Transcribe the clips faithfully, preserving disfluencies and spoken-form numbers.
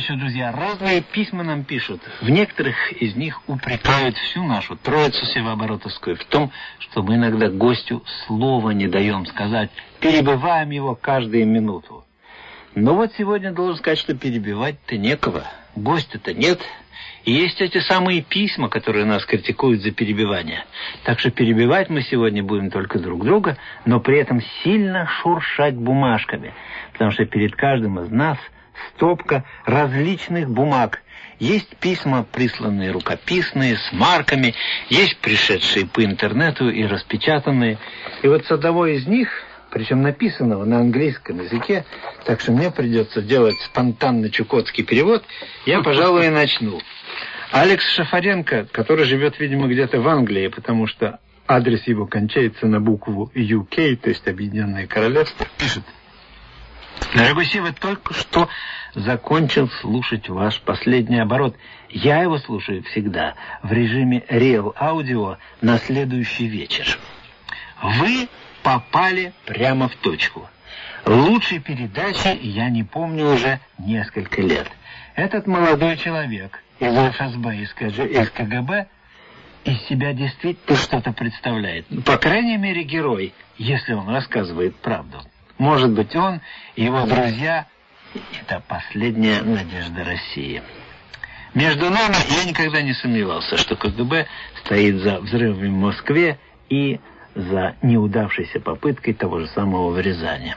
еще, друзья, разные письма нам пишут. В некоторых из них упрекают всю нашу Троицу Севооборотовскую в том, что мы иногда гостю слова не даем сказать, перебиваем его каждую минуту. Но вот сегодня должен сказать, что перебивать-то некого, гостя-то нет. И есть эти самые письма, которые нас критикуют за перебивание. Так что перебивать мы сегодня будем только друг друга, но при этом сильно шуршать бумажками, потому что перед каждым из нас стопка различных бумаг. Есть письма, присланные рукописные, с марками, есть пришедшие по интернету и распечатанные. И вот с одного из них, причем написанного на английском языке, так что мне придется делать спонтанный чукотский перевод, я, пожалуй, и начну. Алекс Шафаренко, который живет, видимо, где-то в Англии, потому что адрес его кончается на букву ю кей, то есть Объединенное Королевство, пишет: «Дорогой Сева, только что закончил слушать ваш последний оборот. Я его слушаю всегда в режиме Real Audio на следующий вечер. Вы попали прямо в точку. Лучшей передачи я не помню уже несколько лет. Этот молодой человек из эф эс бэ, из ка гэ бэ, из себя действительно что-то представляет. По крайней мере, герой, если он рассказывает правду. Может быть, он и его друзья — это последняя надежда России. Между нами я никогда не сомневался, что ка гэ бэ стоит за взрывами в Москве и за неудавшейся попыткой того же самого вырезания.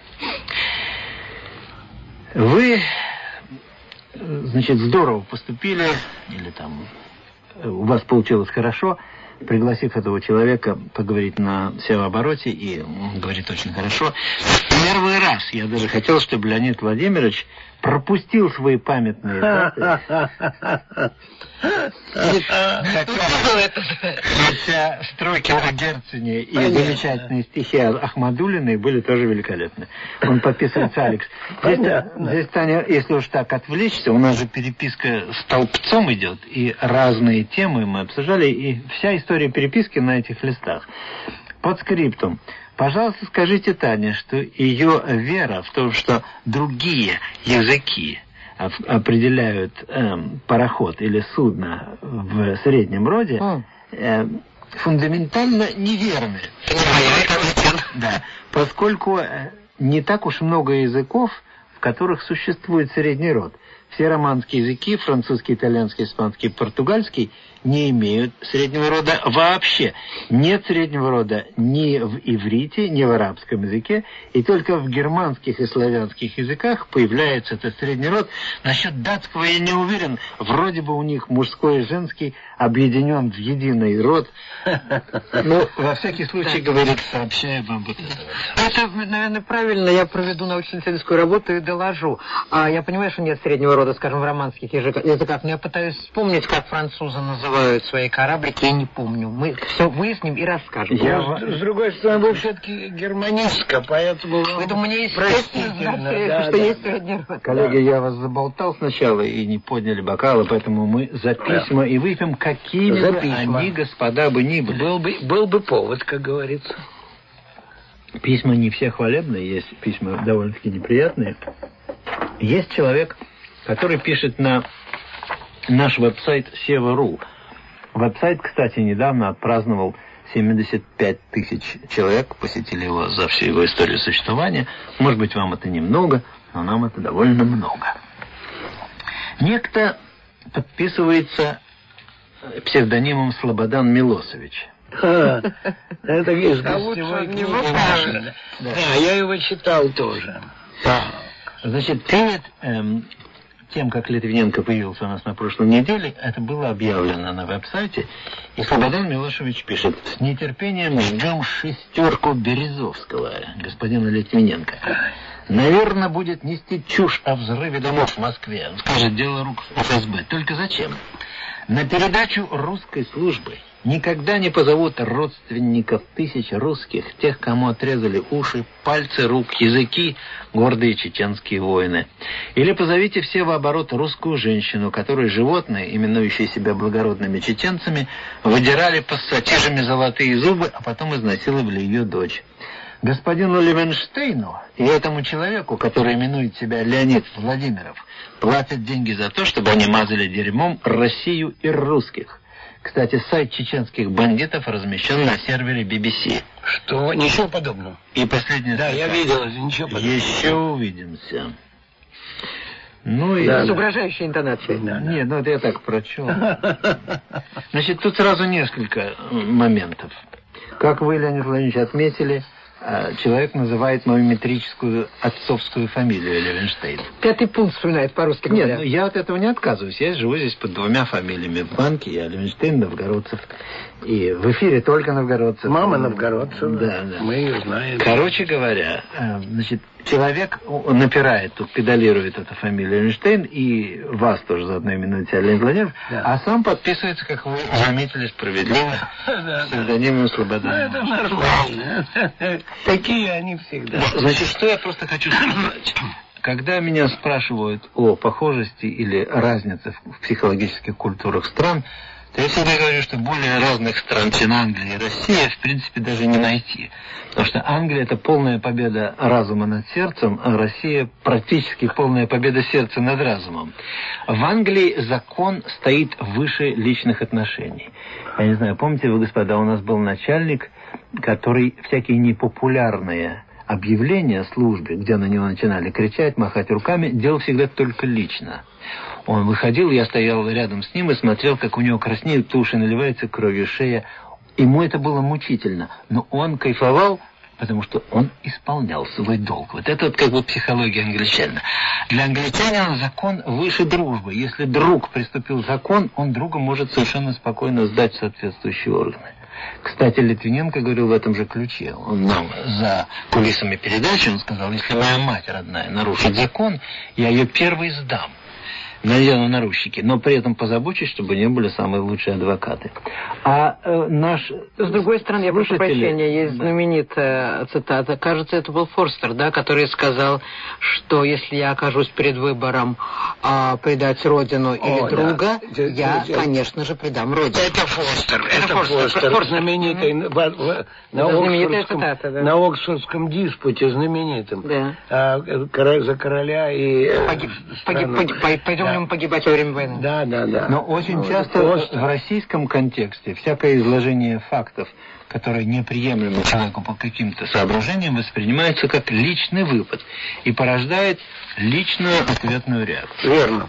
Вы, значит, здорово поступили, или там у вас получилось хорошо, пригласив этого человека поговорить на севообороте, и он говорит очень хорошо. Первый раз я даже хотел, чтобы Леонид Владимирович пропустил свои памятные даты. Хотя строки о Герцене и замечательные стихи Ахмадуллиной были тоже великолепны. Он подписывается Алекс. Здесь, Таня, если уж так отвлечься, у нас же переписка столбцом идет, и разные темы мы обсуждали, и вся история переписки на этих листах. Под скриптум. Пожалуйста, скажите Тане, что ее вера в том, что другие языки определяют э, пароход или судно в среднем роде, э, фундаментально неверны. Да, поскольку не так уж много языков, в которых существует средний род. Все романские языки, французский, итальянский, испанский, португальский, не имеют среднего рода вообще. Нет среднего рода ни в иврите, ни в арабском языке, и только в германских и славянских языках появляется этот средний род. Насчет датского я не уверен. Вроде бы у них мужской и женский объединен в единый род. Но, во всякий случай, говорит, сообщаю вам вот это. Это, наверное, правильно. Я проведу научно-исследовательскую работу и доложу. А я понимаю, что нет среднего рода, скажем, в романских языках, но я пытаюсь вспомнить, как французы называют свои кораблики, я не помню. Мы все выясним и расскажем. Я, с другой стороны, был все-таки германистка, поэтому... Поэтому мне естественно знать, да, что да. есть средний род. Коллеги, я вас заболтал сначала и не подняли бокалы, поэтому мы за письма и выпьем, какими бы они, господа, бы ни были. Был бы, был бы повод, как говорится. Письма не все хвалебные, есть письма довольно-таки неприятные. Есть человек, который пишет на наш веб-сайт сева точка ру. Веб-сайт, кстати, недавно отпраздновал семьдесят пять тысяч человек, посетили его за всю его историю существования. Может быть, вам это немного, но нам это довольно много. Некто подписывается псевдонимом Слободан Милосович. А, это из гостевой книги. Да, я его читал тоже. Значит, перед эм, тем, как Литвиненко появился у нас на прошлой неделе, это было объявлено на веб-сайте, и Слободан Милошевич пишет: с нетерпением ждем шестерку Березовского, господина Литвиненко. Наверное, будет нести чушь о взрыве домов в Москве. Он скажет, дело рук эф эс бэ. Только зачем? На передачу русской службы никогда не позовут родственников тысяч русских, тех, кому отрезали уши, пальцы рук, языки, гордые чеченские воины. Или позовите все в оборот русскую женщину, которой животные, именующие себя благородными чеченцами, выдирали пассатижами золотые зубы, а потом изнасиловали ее дочь. Господину Левенштейну и этому человеку, который именует себя Леонид Владимиров, платят деньги за то, чтобы они мазали дерьмом Россию и русских. Кстати, сайт чеченских бандитов размещен на сервере би би си. Что? Ничего подобного. И последнее... Да, я видел, ничего подобного. Еще увидимся. Ну и... Да, с угрожающей интонацией. Да, да. Нет, ну это я так прочел. Значит, тут сразу несколько моментов. Как вы, Леонид Владимирович, отметили, человек называет мою метрическую отцовскую фамилию Левенштейн. Пятый пункт вспоминает по-русски. Нет, ну, я от этого не отказываюсь. Я живу здесь под двумя фамилиями. В банке я Левенштейн, Новгородцев. И в эфире только Новгородцев. Мама Новгородцев. Да, да. Мы ее знаем. Короче говоря, значит, человек напирает, тут педалирует эту фамилию Левенштейн, и вас тоже заодно именует себя Леонид Владимирович, да. А сам подписывается, как вы заметили, справедливо, псевдонимом Слобода. Это нормально. Такие они всегда. Значит, что я просто хочу сказать. Когда меня спрашивают о похожести или разнице в психологических культурах стран, то я всегда говорю, что более разных стран, чем Англия и Россия, в принципе, даже не найти. Потому что Англия – это полная победа разума над сердцем, а Россия – практически полная победа сердца над разумом. В Англии закон стоит выше личных отношений. Я не знаю, помните вы, господа, у нас был начальник, который всякие непопулярные объявления о службе, где на него начинали кричать, махать руками, делал всегда только лично. Он выходил, я стоял рядом с ним и смотрел, как у него краснеют уши, наливается кровью шея. Ему это было мучительно, но он кайфовал, потому что он исполнял свой долг. Вот это вот как бы психология англичанина. Для англичанина закон выше дружбы. Если друг приступил закон, он друга может совершенно спокойно сдать в соответствующие органы. Кстати, Литвиненко говорил в этом же ключе. Он нам за кулисами передачи, он сказал, если моя мать родная нарушит закон, я ее первый сдам. Надену наручники, но при этом позабочусь, чтобы не были самые лучшие адвокаты. А э, наш... С другой стороны, я прошу слушатели... прощения, есть знаменитая цитата, кажется, это был Форстер, да, который сказал, что если я окажусь перед выбором а, предать родину О, или друга, да. я, я, конечно же, предам родину. Это Форстер, это, это Форстер, Форстер, Форстер знаменитый mm-hmm. в, в, на, Оксфордском, цитата, да. на Оксфордском диспуте знаменитым. Да. А, за короля и... Погиб, погиб, погиб, погиб, пойдем погибать во время войны. Да, да, да. Но очень часто Просто. в российском контексте всякое изложение фактов, которые неприемлемы человеку по каким-то соображениям, воспринимается как личный выпад и порождает личную ответную реакцию. Верно.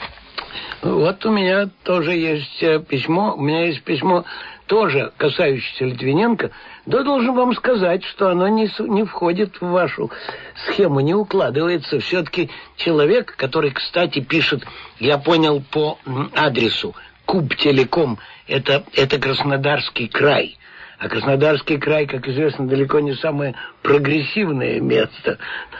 Вот у меня тоже есть письмо, у меня есть письмо, тоже касающееся Литвиненко. Да, должен вам сказать, что оно не, не входит в вашу схему, не укладывается. Все-таки человек, который, кстати, пишет, я понял по адресу, Кубтелеком, это, это Краснодарский край. А Краснодарский край, как известно, далеко не самое прогрессивное место.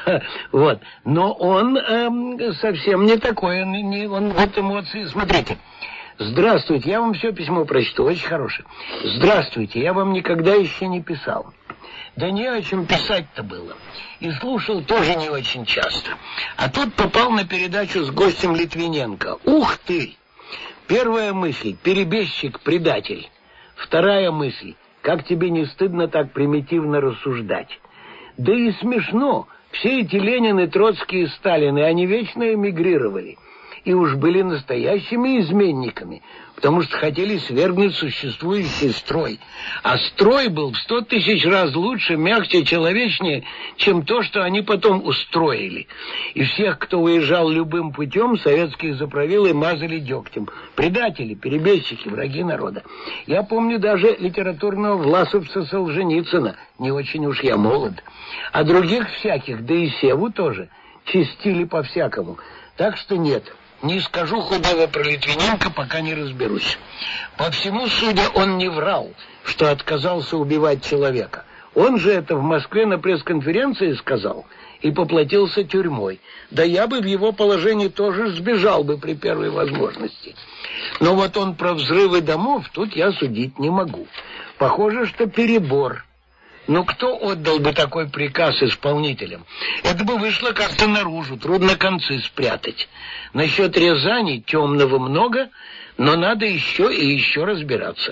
Вот. Но он эм, совсем не такой, он, не, он вот эмоции. Смотрите. Здравствуйте, я вам все письмо прочту, очень хорошее. Здравствуйте, я вам никогда еще не писал. Да не о чем писать-то было. И слушал тоже не очень часто. А тут попал на передачу с гостем Литвиненко. Ух ты! Первая мысль – перебежчик-предатель. Вторая мысль – как тебе не стыдно так примитивно рассуждать? Да и смешно. Все эти Ленины, Троцкие и Сталины, они вечно эмигрировали. И уж были настоящими изменниками, потому что хотели свергнуть существующий строй. А строй был в сто тысяч раз лучше, мягче, человечнее, чем то, что они потом устроили. И всех, кто уезжал любым путем, советские заправилы мазали дегтем. Предатели, перебежчики, враги народа. Я помню даже литературного власовца Солженицына, не очень уж я молод. А других всяких, да и Севу тоже, чистили по-всякому. Так что нет. Не скажу худого про Литвиненко, пока не разберусь. По всему судя, он не врал, что отказался убивать человека. Он же это в Москве на пресс-конференции сказал и поплатился тюрьмой. Да я бы в его положении тоже сбежал бы при первой возможности. Но вот он про взрывы домов тут я судить не могу. Похоже, что перебор. Но кто отдал бы такой приказ исполнителям? Это бы вышло как-то наружу, трудно концы спрятать. Насчет Рязани темного много, но надо еще и еще разбираться.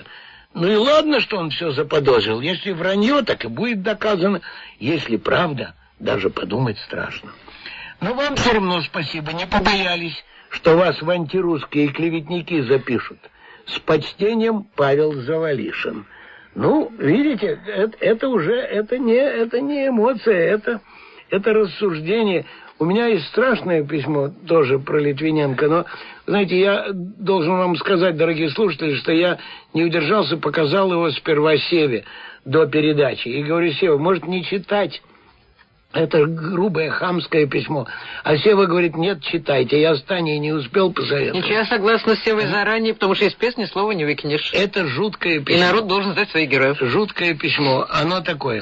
Ну и ладно, что он все заподозрил. Если вранье, так и будет доказано. Если правда, даже подумать страшно. Но вам все равно спасибо, не побоялись, что вас в антирусские клеветники запишут. С почтением, Павел Завалишин. Ну, видите, это, это уже, это не, это не эмоция, это, это рассуждение. У меня есть страшное письмо тоже про Литвиненко, но, знаете, я должен вам сказать, дорогие слушатели, что я не удержался, показал его сперва Севе до передачи. И говорю: Сева, может, не читать это грубое хамское письмо. А Сева говорит: нет, читайте. Я с Таней не успел посоветовать. Ничего, я согласна с Севой заранее, потому что из песни слова не выкинешь. Это жуткое письмо. И народ должен знать своих героев. Жуткое письмо. Оно такое: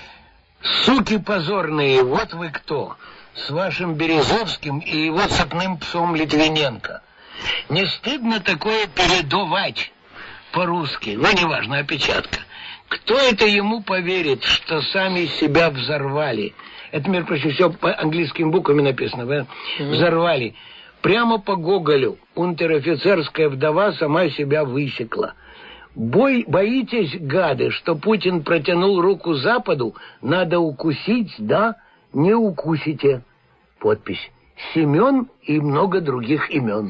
суки позорные, вот вы кто, с вашим Березовским и его цепным псом Литвиненко. Не стыдно такое передавать по-русски? Ну, неважно, опечатка. Кто это ему поверит, что сами себя взорвали? Это, между прочим, все по английским буквами написано. Да? Mm-hmm. Взорвали. Прямо по Гоголю унтер-офицерская вдова сама себя высекла. Бой, боитесь, гады, что Путин протянул руку Западу? Надо укусить, да? Не укусите. Подпись: Семен и много других имен.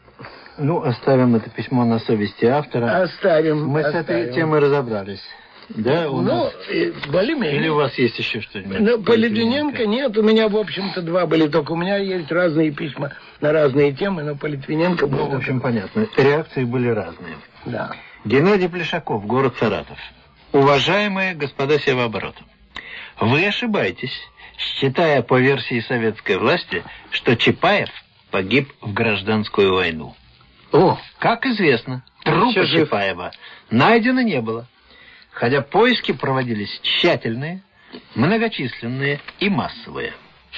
Ну, оставим это письмо на совести автора. Оставим. Мы оставим. с этой темой разобрались. Да, у ну, нас... более-менее. Или у вас есть еще что-нибудь? Ну, по Литвиненко нет. У меня, в общем-то, два были. Только у меня есть разные письма на разные темы, но по Литвиненко было... Ну, в общем, понятно. Реакции были разные. Да. Геннадий Плешаков, город Саратов. Уважаемые господа севообороты, вы ошибаетесь, считая по версии советской власти, что Чапаев погиб в гражданскую войну. О, как известно, трупа Чапаева найдено не было, хотя поиски проводились тщательные, многочисленные и массовые.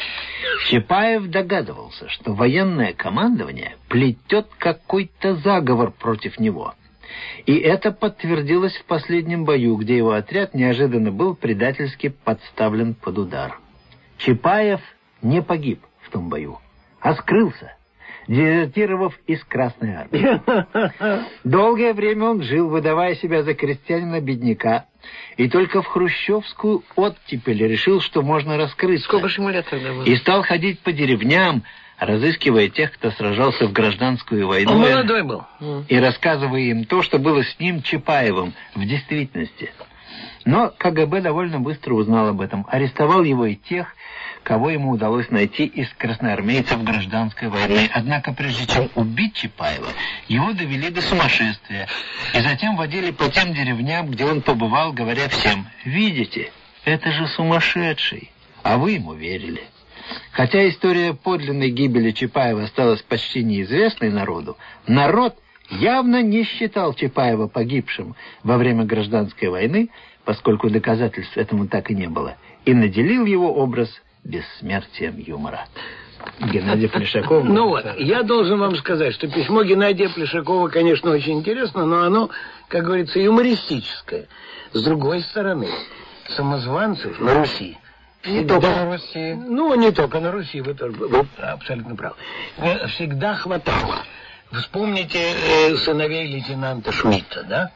Чапаев догадывался, что военное командование плетет какой-то заговор против него. И это подтвердилось в последнем бою, где его отряд неожиданно был предательски подставлен под удар. Чапаев не погиб в том бою, а скрылся, дезертировав из Красной Армии. Долгое время он жил, выдавая себя за крестьянина-бедняка, и только в хрущевскую оттепель решил, что можно раскрыться. Сколько же ему лет тогда было? И стал ходить по деревням, разыскивая тех, кто сражался в гражданскую войну. Он молодой был. И рассказывая им то, что было с ним, Чапаевым, в действительности. Но КГБ довольно быстро узнал об этом, арестовал его и тех, кого ему удалось найти из красноармейцев гражданской войны. Однако, прежде чем убить Чапаева, его довели до сумасшествия. И затем водили по тем деревням, где он побывал, говоря всем: «Видите, это же сумасшедший». А вы ему верили. Хотя история подлинной гибели Чапаева осталась почти неизвестной народу, народ явно не считал Чапаева погибшим во время гражданской войны, поскольку доказательств этому так и не было, и наделил его образ бессмертием юмора. Геннадий Плешаков. Ну вот, я должен вам сказать, что письмо Геннадия Плешакова, конечно, очень интересно, но оно, как говорится, юмористическое. С другой стороны, самозванцев на Руси не только на Руси. Ну, не только на Руси, вы, тоже, вы абсолютно правы. Всегда хватало. Вспомните э, сыновей лейтенанта Шмидта, да?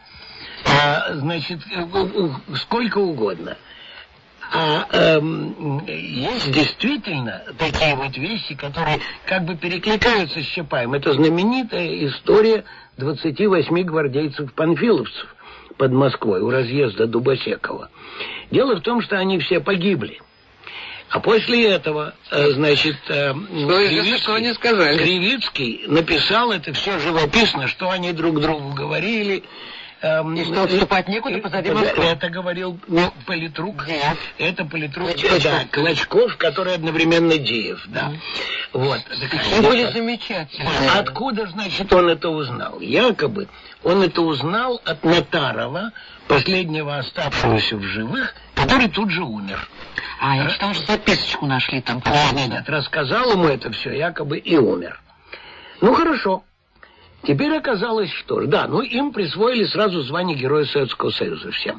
А, значит, сколько угодно. А эм, есть действительно такие вот вещи, которые как бы перекликаются с Чапаевым. Это знаменитая история двадцати восьми гвардейцев-панфиловцев под Москвой у разъезда Дубосекова. Дело в том, что они все погибли. А после этого, значит, Кривицкий, не сказали. Кривицкий написал это все живописно, что они друг другу говорили. И что отступать некуда позади Москвы. Это говорил ну, политрук. Нет. Это политрук, Клочков. да, Клочков, который одновременно Деев, да. Mm. Вот. Они были замечательные. Откуда, значит, он это узнал? Якобы он это узнал от Натарова, последнего оставшегося в живых, который тут же умер. А, я читал, что записочку нашли там. Нет, нет, рассказал ему это все, якобы и умер. Ну, хорошо. Теперь оказалось, что ж, да, ну им присвоили сразу звание Героя Советского Союза всем.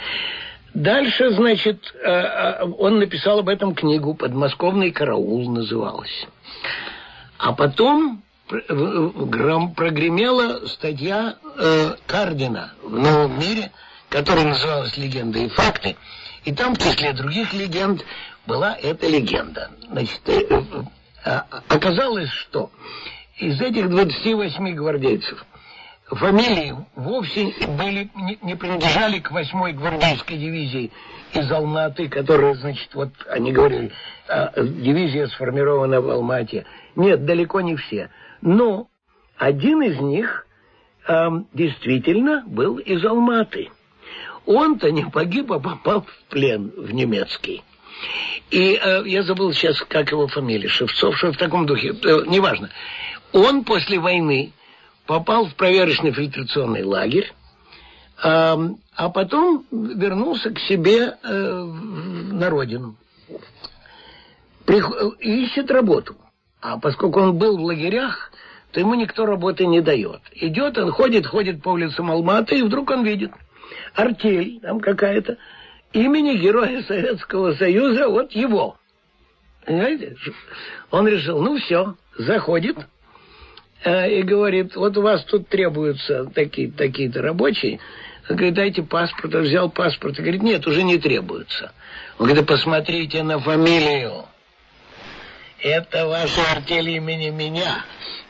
Дальше, значит, он написал об этом книгу «Подмосковный караул» называлась. А потом прогремела статья э, Кардина в «Новом мире», которая называлась «Легенды и факты». И там, в числе других легенд, была эта легенда. Значит, э, э, оказалось, что из этих двадцати восьми гвардейцев фамилии вовсе были, не, не принадлежали к восьмой гвардейской дивизии из Алматы, которая, значит, вот они говорили, э, дивизия сформирована в Алмате. Нет, далеко не все. Но один из них э, действительно был из Алматы. Он-то не погиб, а попал в плен в немецкий. И э, я забыл сейчас, как его фамилия, Шевцов, что в таком духе, э, неважно. Он после войны попал в проверочный фильтрационный лагерь, э, а потом вернулся к себе э, на родину. Прих... Ищет работу. А поскольку он был в лагерях, то ему никто работы не дает. Идет он, ходит, ходит по улицам Алматы, и вдруг он видит артель там какая-то, имени Героя Советского Союза, вот его. Понимаете? Он решил, ну все, заходит э, и говорит, вот у вас тут требуются такие, такие-то рабочие. Он говорит, дайте паспорт. Он взял паспорт и говорит, нет, уже не требуются. Он говорит, посмотрите на фамилию. Это ваша артель имени меня.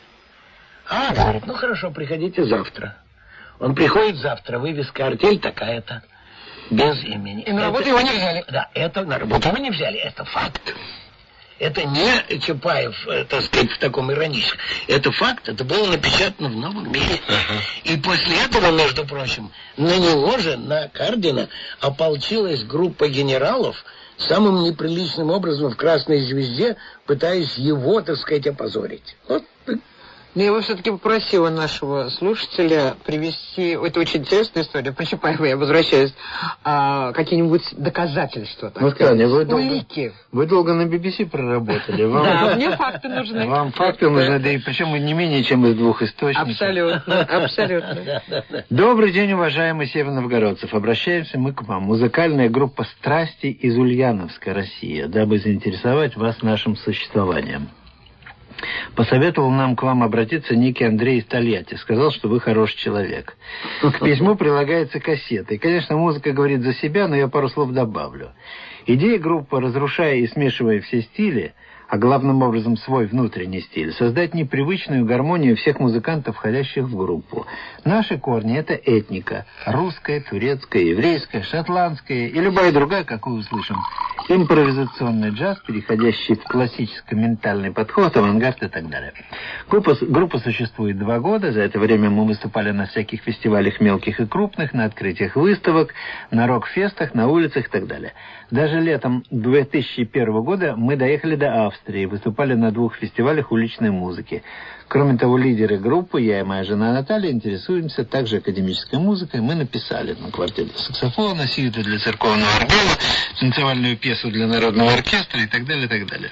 А, говорит, ну хорошо, приходите завтра. Он приходит завтра, вывеска артель такая-то, без имени. И на работу это, его не взяли. Да, это на работу его не взяли, это факт. Это не Чапаев, так сказать, в таком ироническом. Это факт, это было напечатано в «Новом мире». Uh-huh. И после этого, между прочим, на него же, на Кардина, ополчилась группа генералов самым неприличным образом в «Красной звезде», пытаясь его, так сказать, опозорить. Вот. Но я бы все-таки попросила нашего слушателя привести, это очень интересная история, про Чапаева я возвращаюсь, а, какие-нибудь доказательства, так ну, сказать, вы улики. Долго, вы долго на би би си проработали. Вам, да, мне факты нужны. Вам факты нужны, да и причем не менее, чем из двух источников. Абсолютно, абсолютно. Добрый день, уважаемые северновгородцев. Обращаемся мы к вам. Музыкальная группа «Страсти» из Ульяновска, Россия, дабы заинтересовать вас нашим существованием. Посоветовал нам к вам обратиться некий Андрей из Тольятти. Сказал, что вы хороший человек. К письму прилагается кассета. И, конечно, музыка говорит за себя, но я пару слов добавлю. Идея группы, разрушая и смешивая все стили, а главным образом свой внутренний стиль, создать непривычную гармонию всех музыкантов, входящих в группу. Наши корни — это этника. Русская, турецкая, еврейская, шотландская и любая другая, какую услышим. Импровизационный джаз, переходящий в классическо-ментальный подход, авангард и так далее. Группа, группа существует два года. За это время мы выступали на всяких фестивалях мелких и крупных, на открытиях выставок, на рок-фестах, на улицах и так далее. Даже летом две тысячи первого года мы доехали до Австрии, выступали на двух фестивалях уличной музыки. Кроме того, лидеры группы, я и моя жена Наталья, интересуемся также академической музыкой. Мы написали на квартете саксофона, сюиту для церковного органа, танцевальную пьесу для народного оркестра и так далее, и так далее.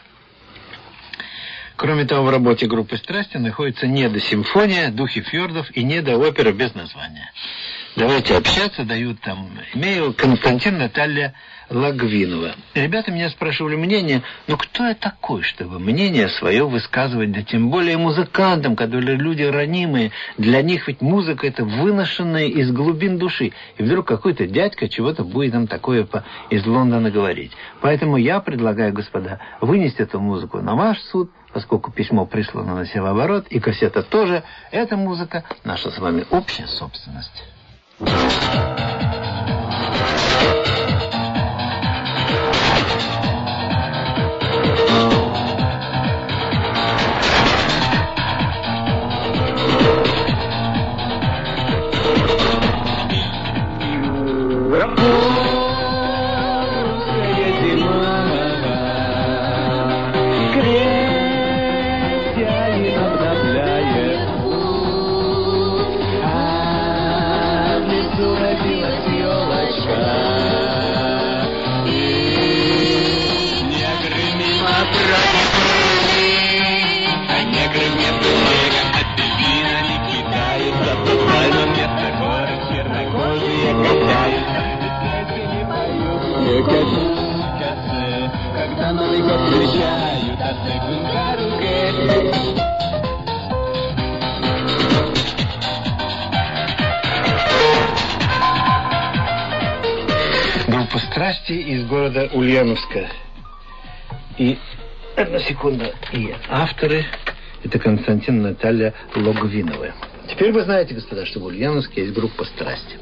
Кроме того, в работе группы «Страсти» находится недосимфония, духи фьордов и недоопера без названия. Давайте общаться, дают там имейл Константин, Наталья Лагвинова. Ребята меня спрашивали мнение, ну кто я такой, чтобы мнение свое высказывать, да тем более музыкантам, которые люди ранимые, для них ведь музыка это выношенная из глубин души. И вдруг какой-то дядька чего-то будет нам такое по... из Лондона говорить. Поэтому я предлагаю, господа, вынести эту музыку на ваш суд, поскольку письмо прислано на севооборот, и кассета тоже. Эта музыка наша с вами общая собственность. Когда Новый год встречают, а цыган на руке. страсти» из города Ульяновска. И, одну секунду, и авторы – это Константин и Наталья Логвиновы. Теперь вы знаете, господа, что в Ульяновске есть группа «Страсти».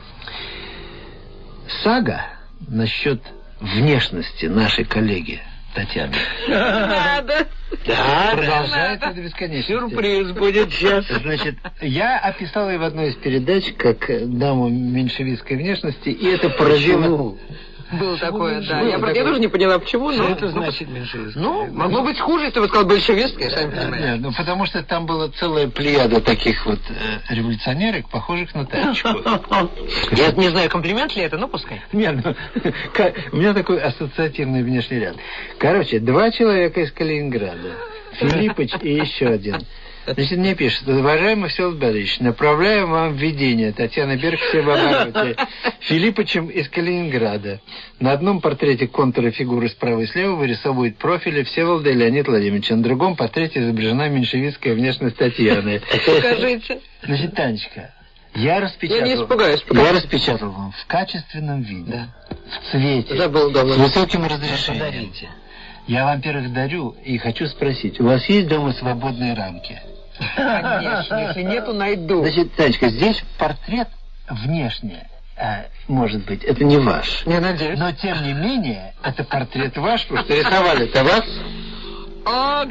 Сага насчет внешности нашей коллеги Татьяны. Надо. Да, продолжается до бесконечности. Сюрприз будет сейчас. Значит, я описал ее в одной из передач как даму меньшевистской внешности, и это поразило... Было такое, да. Было Я, такое. я тоже не поняла, почему, Что но... это значит меньшевистская? Ну, могло быть хуже, если бы сказал большевистская, сами понимаете. Нет, ну потому что там была целая плеяда таких вот э, революционерок, похожих на Танечку. Я не знаю, комплимент ли это, но пускай. Нет, ну, ка- у меня такой ассоциативный внешний ряд. Короче, два человека из Калининграда. Филиппыч и еще один. Значит, мне пишут: уважаемый Всеволод Борисович, направляем вам введение. Татьяна Берг, все в обороте. Филиппычем из Калининграда. На одном портрете контуры фигуры справа и слева вырисовывают профили Всеволода и Леонида Владимировича. На другом портрете изображена меньшевистская внешность Татьяны. Покажите. Значит, Танечка, я распечатал... Я не испугаюсь. Я распечатал вам в качественном виде, Да. в цвете, Забыл дома. с высоким разрешением. Подарите. Я вам, во-первых, дарю и хочу спросить, у вас есть дома свободные рамки? Конечно, если нету, найду. Значит, Танечка, здесь портрет внешне, э, может быть, это не ваш. Я надеюсь. Но, тем не менее, это портрет ваш, потому что рисовали-то вас. О,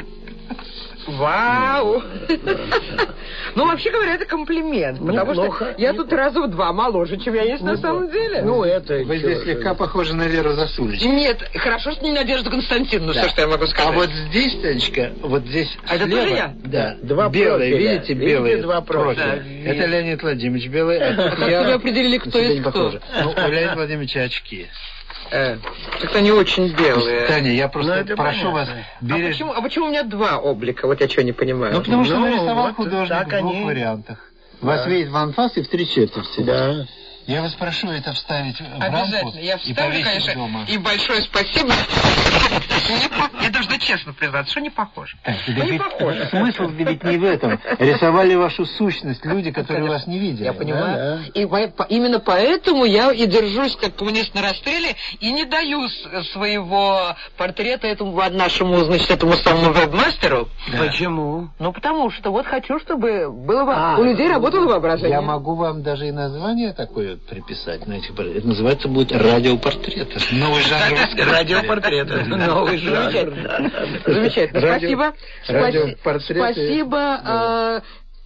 вау! Ну, вообще говоря, это комплимент, потому Неплохо. что я тут раза в два моложе, чем я есть на самом деле. Ну, это... Вы здесь слегка похожи на Веру Засулич. Нет, хорошо, что не Надежда Константиновна, Да. все, что я могу сказать. А вот здесь, Танечка, вот здесь А это слева, тоже я? Да, Два белые, профиля. видите, Видите, белые два профиля. профиля. Да, Это Леонид Владимирович белый, а тут как я вы определили, на кто себя есть не кто? похожа. Ну, у Леонида Владимировича очки. Э, как-то они очень белые. Таня, я Ну, просто это прошу понятно. вас А бережно. почему, а почему у меня два облика? Вот я что не понимаю. Ну, потому что Ну, нарисовал вот художник так в двух они- вариантах. Вас видит в анфас и в три четверти. Да. Я вас прошу это вставить в рамку Обязательно. Я и вставлю, повесить конечно. дома. И большое спасибо. Я должна честно признаться, что не похоже. Так, Ну, не похоже. Смысл ведь не в этом. Рисовали вашу сущность люди, которые вас не видели. Я понимаю. Да, И по- по- именно поэтому я и держусь как коммунист на расстреле и не даю с- своего портрета этому нашему, значит, этому самому веб-мастеру. Да. Почему? Ну, потому что вот хочу, чтобы было во- А, у людей работало воображение. Я могу вам даже и название такое приписать. Знаете, это называется будет радиопортрет. Это новый жанр. Радиопортрет. Новый жанр. Замечательно. Замечательно. Радио- Спасибо. радиопортреты. Спасибо. а,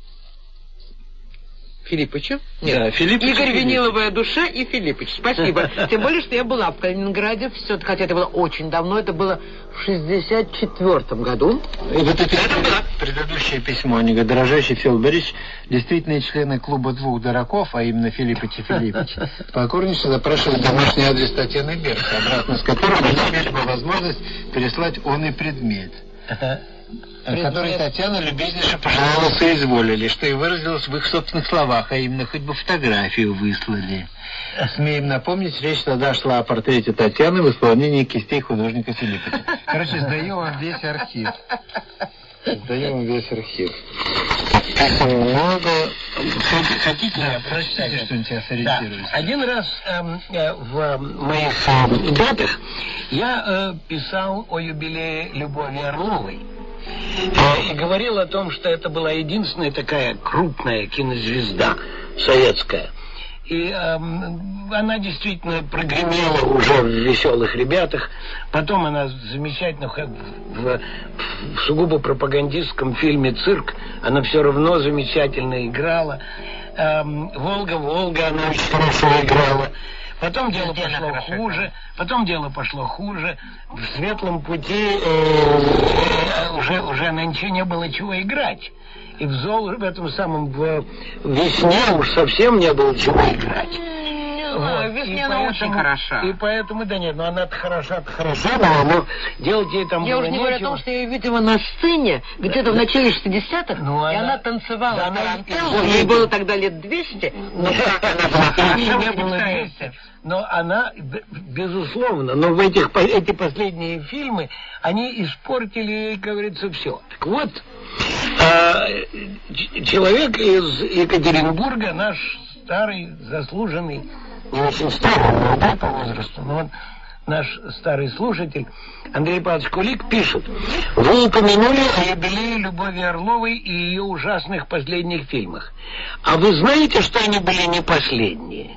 Филиппычу? Да, Филиппыч и Игорь Филиппыч. Виниловая душа и Филиппыч. Спасибо. Тем более, что я была в Калининграде, все, хотя это было очень давно, это было в шестьдесят четвёртом году. И вот это предыдущее письмо, они говорят: дорожайший Всеволод Борисович, действительные члены клуба двух дураков, а именно Филиппыч и Филиппыч, покорнейше запрашивают домашний адрес Татьяны Берг, обратно с которым они имели бы возможность переслать он и предмет. Который Татьяна любезнейше пожелала соизволили, что и выразилось в их собственных словах, а именно хоть бы фотографию выслали. Смеем напомнить, речь тогда шла о портрете Татьяны в исполнении кистей художника Филиппыча. Короче, сдаю вам весь архив. Сдаю вам весь архив. Много... Хотите, я Прочтите что-нибудь, я Да. сориентируюсь. Один раз эм, э, в э, моих э, датах я э, писал о юбилее Любови Орловой. Э, и говорил о том, что это была единственная такая крупная кинозвезда советская. И эм, она действительно прогремела уже в «Веселых ребятах». Потом она замечательно в, в, в сугубо пропагандистском фильме «Цирк» она все равно замечательно играла. Эм, «Волга, Волга» она очень хорошо играла. Потом дело Везде она пошло хорошо хуже, играла. потом дело пошло хуже. В «Светлом пути» э, уже, уже нынче не было чего играть. И в «Зол» в этом самом в «Весне» уж совсем не было чего играть. знаю, Вот. «Весне» И она очень поэтому- хороша. И поэтому, да нет, ну она-то хороша-то хороша, но, но делать ей там Я было уже не говорю о нечего. том, что я ее видела на сцене где-то в начале шестидесятых, Ну, и она- она танцевала да, она- тарантеллу, ей было тогда лет двести, но как она была Ей хороша, не вы было представляете. двести. Но она, б- безусловно, но в этих, по- эти последние фильмы, они испортили, как говорится, все. Так вот, а, ч- человек из Екатеринбурга, наш старый, заслуженный не очень старый, молодой по возрасту, но он наш старый слушатель Андрей Павлович Кулик пишет: вы упомянули о юбилее Любови Орловой и ее ужасных последних фильмах. А вы знаете, что они были не последние?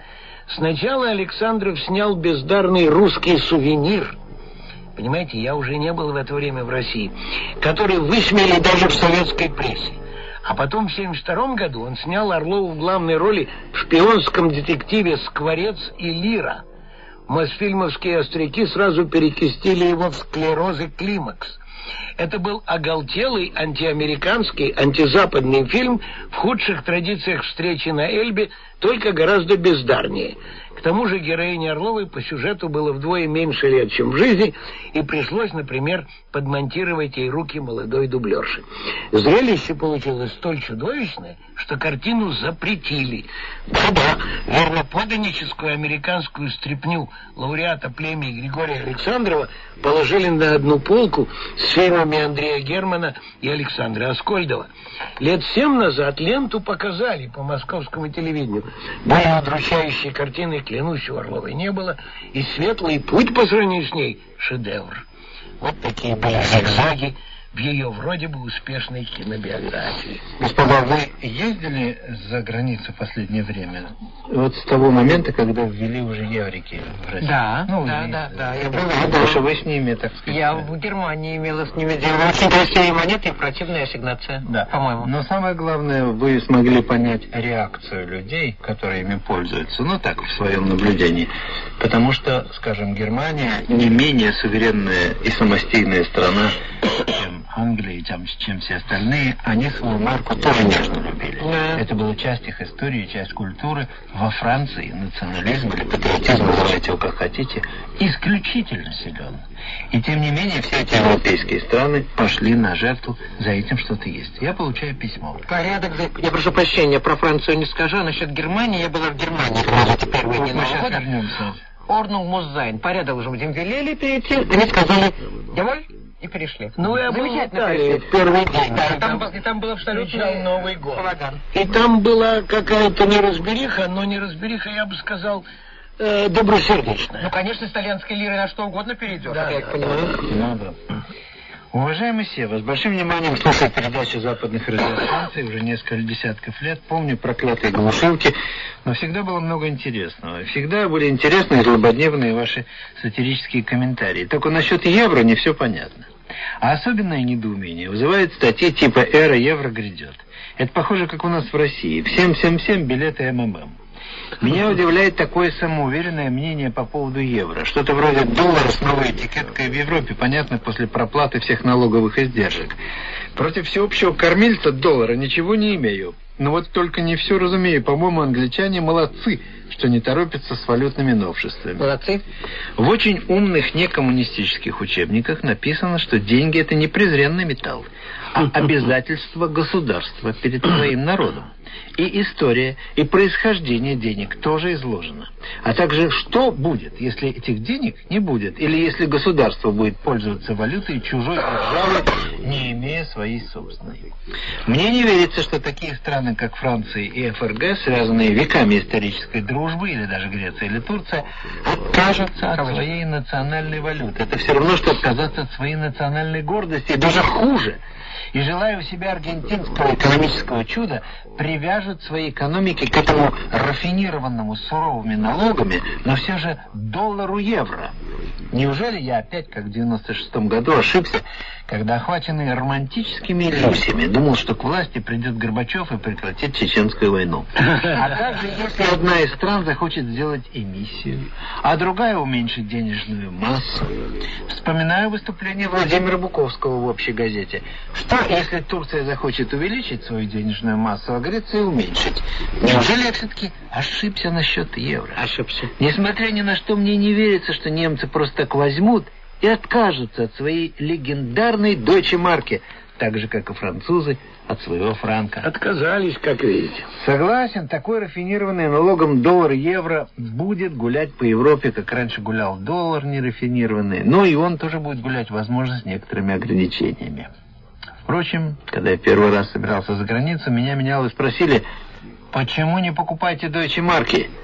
Сначала Александров снял бездарный русский сувенир. Понимаете, я уже не был в это время в России, который высмеяли даже в советской прессе. А потом в семьдесят втором году он снял Орлову в главной роли в шпионском детективе «Скворец и Лира». Мосфильмовские остряки сразу перекрестили его в «Склероз и климакс». Это был оголтелый антиамериканский, антизападный фильм в худших традициях встречи на Эльбе, только гораздо бездарнее. К тому же героине Орловой по сюжету было вдвое меньше лет, чем в жизни, и пришлось, например, подмонтировать ей руки молодой дублерши. Зрелище получилось столь чудовищное, что картину запретили. Да-да, верноподданническую американскую стряпню лауреата премии Григория Александрова положили на одну полку с фильмами Андрея Германа и Александра Аскольдова. Лет семь назад ленту показали по московскому телевидению. Более удручающей картины, клянусь, у Орловой не было, и «Светлый путь» по сравнению с ней — шедевр. Вот такие были зигзаги в ее вроде бы успешной кинобиографии. Господа, вы ездили за границу в последнее время? Вот с того момента, когда ввели уже еврики в Россию. Да, ну, да, и, да, да. Я, потому что вы с ними, так сказать... Я в Германии имела с ними дело. Очень красивые монеты и противная ассигнация, да, по-моему. Но самое главное, вы смогли понять реакцию людей, которые ими пользуются. Ну, так, в своем наблюдении. Потому что, скажем, Германия не менее суверенная и самостийная страна, чем Англия, чем, чем все остальные. Они свою марку тоже нежно любили. Да. Это была часть их истории, часть культуры. Во Франции национализм или патриотизм, называйте его как хотите, исключительно силен. И тем не менее все эти европейские страны пошли на жертву, за этим что-то есть. Я получаю письмо. Порядок, я прошу прощения, про Францию не скажу, а насчет Германии я была в Германии. Когда теперь вы вот не мы сейчас вернемся. Орнул Музайн. Порядок уже будем велели перейти. Они сказали: «Давай». И перешли. Ну, я был в Италии в первый день. Да, и там, там, там был абсолютно Новый год. Балаган. И там была какая-то неразбериха, но неразбериха, я бы сказал, э, добросердечная. Ну, конечно, с итальянской лирой на что угодно перейдет, да, я да, понимаю. Ну, да. Уважаемый Сева, с большим вниманием слушаю передачу западных радиостанций уже несколько десятков лет. Помню проклятые глушилки, но всегда было много интересного. Всегда были интересны и злободневные ваши сатирические комментарии. Только насчет евро не все понятно. А особенное недоумение вызывает статьи типа «Эра евро грядет». Это похоже, как у нас в России. Всем-всем-всем билеты эм эм эм. Меня удивляет такое самоуверенное мнение по поводу евро. Что-то вроде доллара с новой этикеткой в Европе, понятно, после проплаты всех налоговых издержек. Против всеобщего кормильца доллара ничего не имею. Но вот только не все разумею. По-моему, англичане молодцы, что не торопятся с валютными новшествами. Молодцы. В очень умных некоммунистических учебниках написано, что деньги — это не презренный металл, а обязательство государства перед своим народом. И история, и происхождение денег тоже изложено. А также, что будет, если этих денег не будет, или если государство будет пользоваться валютой чужой державы, не имея своей собственной. Мне не верится, что такие страны, как Франция и эф эр гэ, связанные веками исторической дружбы, или даже Греция или Турция, откажутся от своей национальной валюты. Это все равно, что отказаться от своей национальной гордости, и даже хуже. И, желая у себя аргентинского экономического чуда, привяжут свои экономики к этому рафинированному суровыми налогами, но все же доллару-евро. Неужели я опять, как в девяносто шестом году, ошибся, когда, охваченный романтическими иллюзиями, думал, что к власти придет Горбачев и прекратит Чеченскую войну? А также, если одна из стран захочет сделать эмиссию, а другая уменьшить денежную массу? Вспоминаю выступление Владимира Буковского в «Общей газете». Что, если Турция захочет увеличить свою денежную массу, а Греция уменьшить? Неужели я все-таки ошибся насчет евро? Ошибся. Несмотря ни на что, мне не верится, что немцы просто так возьмут и откажутся от своей легендарной Deutsche Marke, так же, как и французы от своего франка. Отказались, как видите. Согласен, такой рафинированный налогом доллар-евро будет гулять по Европе, как раньше гулял доллар нерафинированный, но и он тоже будет гулять, возможно, с некоторыми ограничениями. Впрочем, когда я первый раз собирался за границу, меня меняло и спросили, почему не покупаете Deutsche Marke?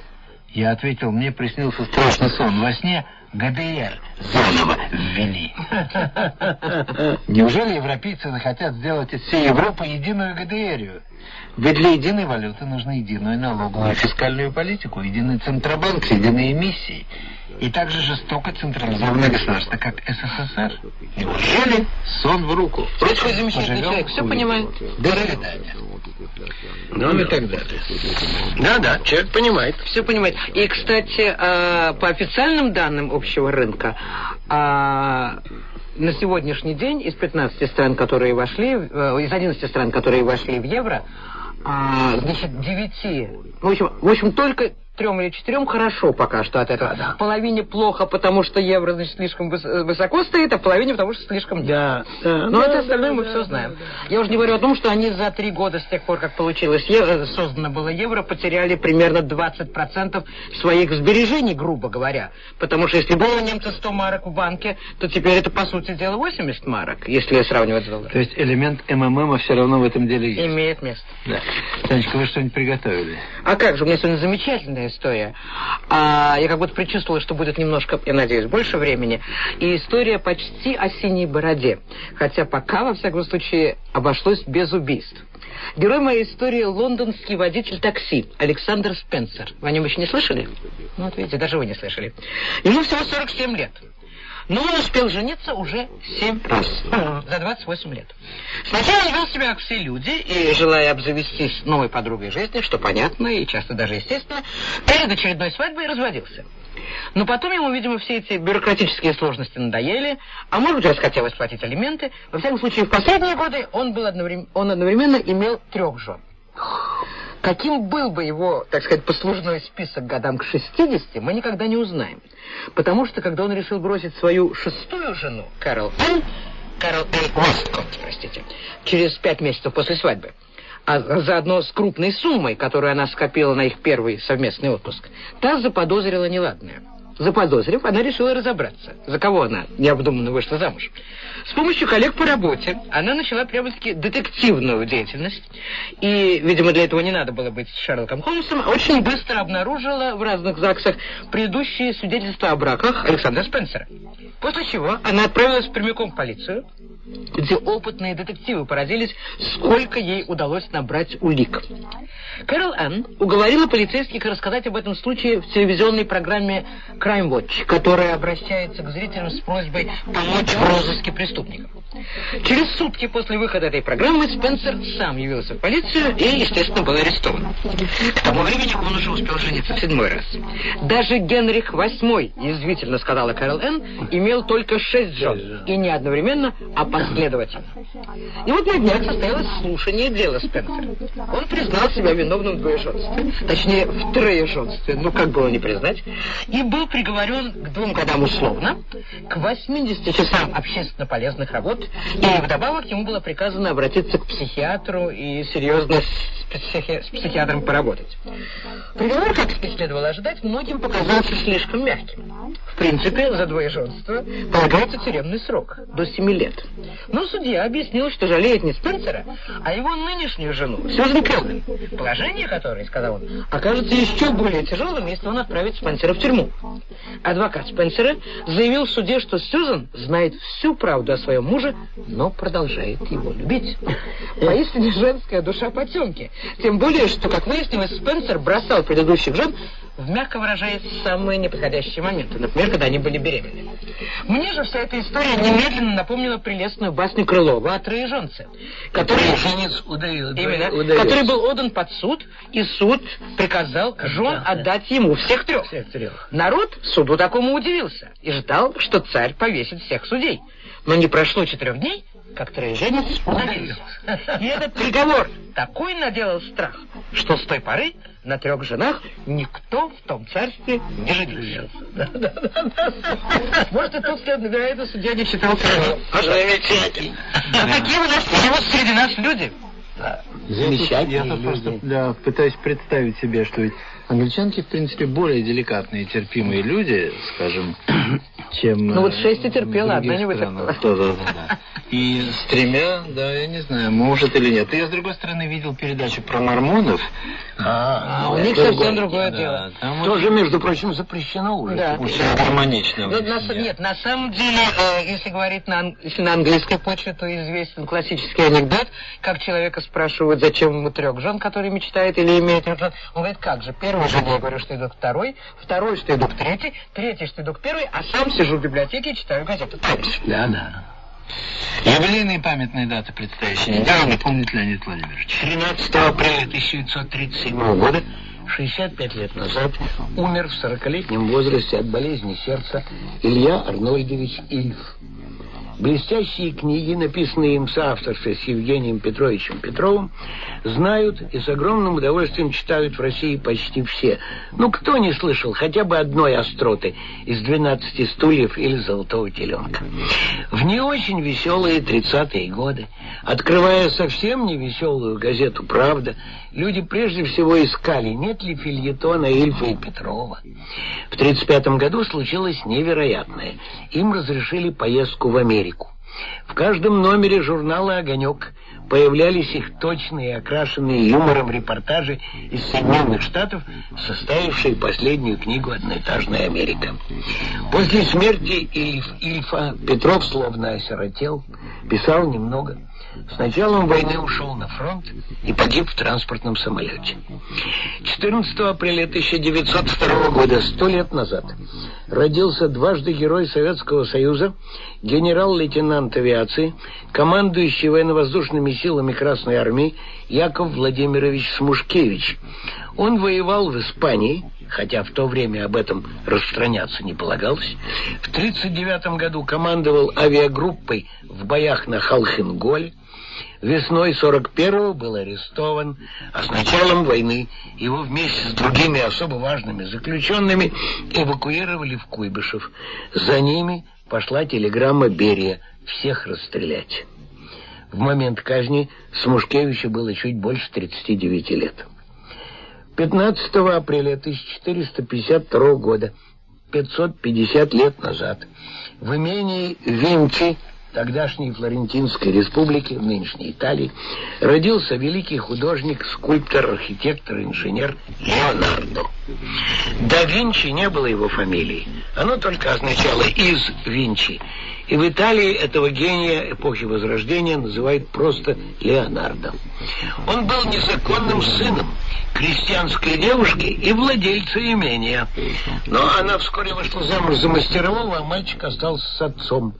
Я ответил, мне приснился страшный сон. Во сне ГДР заново ввели. Неужели европейцы захотят сделать из всей Европы единую ГДРию? Ведь для единой валюты нужно единую налоговую и фискальную политику, единый Центробанк с единой эмиссией. И также жестоко централизованное государство, как СССР. Неужели сон в руку? Такой замечательный человек, все понимает. До свидания. Ну и так далее. Да-да, человек понимает. Все понимает. И, кстати, по официальным данным общего рынка, на сегодняшний день из пятнадцати стран, которые вошли, из одиннадцати стран, которые вошли в евро, значит, девяти, в общем, в общем, только трем или четырем хорошо пока что от этого. Да. Половине плохо, потому что евро, значит, слишком высоко стоит, а половине потому что слишком низко. Да. Да. Но да, это остальное да, мы да, все да, знаем. Да. Я уже не говорю о том, что они за три года с тех пор, как получилось евро, создано было евро, потеряли примерно двадцать процентов своих сбережений, грубо говоря. Потому что если было у немца сто марок в банке, то теперь это, по сути дела, восемьдесят марок, если сравнивать с долларом. То есть элемент МММа все равно в этом деле есть. Имеет место. Да. Танечка, вы что-нибудь приготовили? А как же, у меня сегодня замечательная история. А, я как будто предчувствовала, что будет немножко, я надеюсь, больше времени. И история почти о синей бороде. Хотя пока, во всяком случае, обошлось без убийств. Герой моей истории — лондонский водитель такси Александр Спенсер. Вы о нем еще не слышали? Ну, вот видите, даже вы не слышали. Ему всего сорок семь лет. Но он успел жениться уже семь раз за двадцать восемь лет. Сначала он вел себя, как все люди, и, желая обзавестись новой подругой жизни, что понятно и часто даже естественно, перед очередной свадьбой разводился. Но потом ему, видимо, все эти бюрократические сложности надоели, а может быть, расхотелось платить алименты. Во всяком случае, в последние годы он, был одновременно, он одновременно имел трех жен. Каким был бы его, так сказать, послужной список годам к шестидесяти, мы никогда не узнаем. Потому что, когда он решил бросить свою шестую жену, Кэрол Энн, Кэрол Энн Уэсткотт, простите, через пять месяцев после свадьбы, а заодно с крупной суммой, которую она скопила на их первый совместный отпуск, та заподозрила неладное. Заподозрив, она решила разобраться, за кого она необдуманно вышла замуж. С помощью коллег по работе она начала прямо-таки детективную деятельность. И, видимо, для этого не надо было быть Шерлоком Холмсом, очень быстро обнаружила в разных ЗАГСах предыдущие свидетельства о браках Александра Спенсера. После чего она отправилась прямиком в полицию, где опытные детективы поразились, сколько ей удалось набрать улик. Кэрол Энн уговорила полицейских рассказать об этом случае в телевизионной программе Crime Watch, которая обращается к зрителям с просьбой помочь в розыске преступников. Через сутки после выхода этой программы Спенсер сам явился в полицию и, естественно, был арестован. К тому времени он уже успел жениться в седьмой раз. Даже Генрих восьмой, язвительно сказала Кэрол Энн, имел только шесть жен. И не одновременно, а последовательно. И вот на днях состоялось слушание дела Спенсера. Он признал себя виновным в двоеженстве. Точнее, в троеженстве. Ну, как было не признать. И был приговорен к двум годам условно, к восьмидесяти часам общественно полезных работ, и вдобавок ему было приказано обратиться к психиатру и серьезно с, психи... с психиатром поработать. Приговор, как и следовало ожидать, многим показался слишком мягким. В принципе, за двоеженство полагается тюремный срок до семи лет. Но судья объяснил, что жалеет не Спенсера, а его нынешнюю жену, Сьюзен Келвин, положение которой, сказал он, окажется еще более тяжелым, если он отправит Спенсера в тюрьму. Адвокат Спенсера заявил в суде, что Сьюзен знает всю правду о своем муже, но продолжает его любить. Поистине женская душа потемки. Тем более, что, как выяснилось, Спенсер бросал предыдущих жен в, мягко выражаясь, самые неподходящие моменты. Например, когда они были беременны. Мне же вся эта история немедленно напомнила прелестную басню Крылова о троеженце, который, именно, который был отдан под суд, и суд приказал жен отдать ему всех трех. Всех трех. Народ суду такому удивился и ждал, что царь повесит всех судей. Но не прошло четырех дней, как троеженец удавился. И этот приговор такой наделал страх, что с той поры на трех женах никто в том царстве не женился. Может, и тут следно, для этого судья не считал Крылова. Замечательно. А такие у нас живут среди нас люди. Замечательно. Я тут просто да, пытаюсь представить себе, что ведь англичанки, в принципе, более деликатные и терпимые люди, скажем, чем... Ну вот шесть и терпела, одна не вытерпела. Да, да, да. И с тремя, да, я не знаю, может или нет. Я, с другой стороны, видел передачу про мормонов. А, а у них совсем другое да, дело. Там Тоже, очень... между прочим, запрещено уже. Да. Очень гармонично. Ну, на, нет, на самом деле, э, если говорить на, ан- если на английской почве, то известен классический анекдот, как человека спрашивают, зачем ему трех жен, который мечтает или имеет трех жен. Он говорит, как же, первый жене я говорю, что иду к второй, второй, что иду к третьей, третий, что иду к первой, а сам сижу в библиотеке и читаю газету. Да, да. Юбилейные памятные даты предстоящей недели напомнит Леонид Владимирович. тринадцатого апреля тысяча девятьсот тридцать седьмого года, шестьдесят пять лет назад, умер в сорокалетнем возрасте от болезни сердца Илья Арнольдович Ильф. Блестящие книги, написанные им в соавторстве с Евгением Петровичем Петровым, знают и с огромным удовольствием читают в России почти все. Ну, кто не слышал хотя бы одной остроты из «двенадцати стульев» или «Золотого теленка». В не очень веселые тридцатые годы, открывая совсем не веселую газету «Правда», люди прежде всего искали, нет ли фельетона Ильфа и Петрова. В тридцать пятом году случилось невероятное. Им разрешили поездку в Америку. В каждом номере журнала «Огонек» появлялись их точные, окрашенные юмором репортажи из Соединенных Штатов, составившие последнюю книгу «Одноэтажная Америка». После смерти Ильф, Ильфа Петров словно осиротел, писал немного. С началом войны ушел на фронт и погиб в транспортном самолете. четырнадцатого апреля тысяча девятьсот второго года, сто лет назад, родился дважды Герой Советского Союза, генерал-лейтенант авиации, командующий военно-воздушными силами Красной Армии Яков Владимирович Смушкевич. Он воевал в Испании, хотя в то время об этом распространяться не полагалось. В тридцать девятом году командовал авиагруппой в боях на Халхин-Голе. Весной сорок первого был арестован, а с началом войны его вместе с другими особо важными заключенными эвакуировали в Куйбышев. За ними пошла телеграмма Берия «Всех расстрелять». В момент казни Смушкевичу было чуть больше тридцати девяти лет. пятнадцатого апреля тысяча четыреста пятьдесят второго года, пятьсот пятьдесят лет назад, в имении Винчи тогдашней Флорентинской республики, в нынешней Италии, родился великий художник, скульптор, архитектор, инженер Леонардо. Да Винчи не было его фамилии. Оно только означало «из Винчи». И в Италии этого гения эпохи Возрождения называют просто Леонардо. Он был незаконным сыном крестьянской девушки и владельца имения. Но она вскоре вышла замуж за мастерового, а мальчик остался с отцом.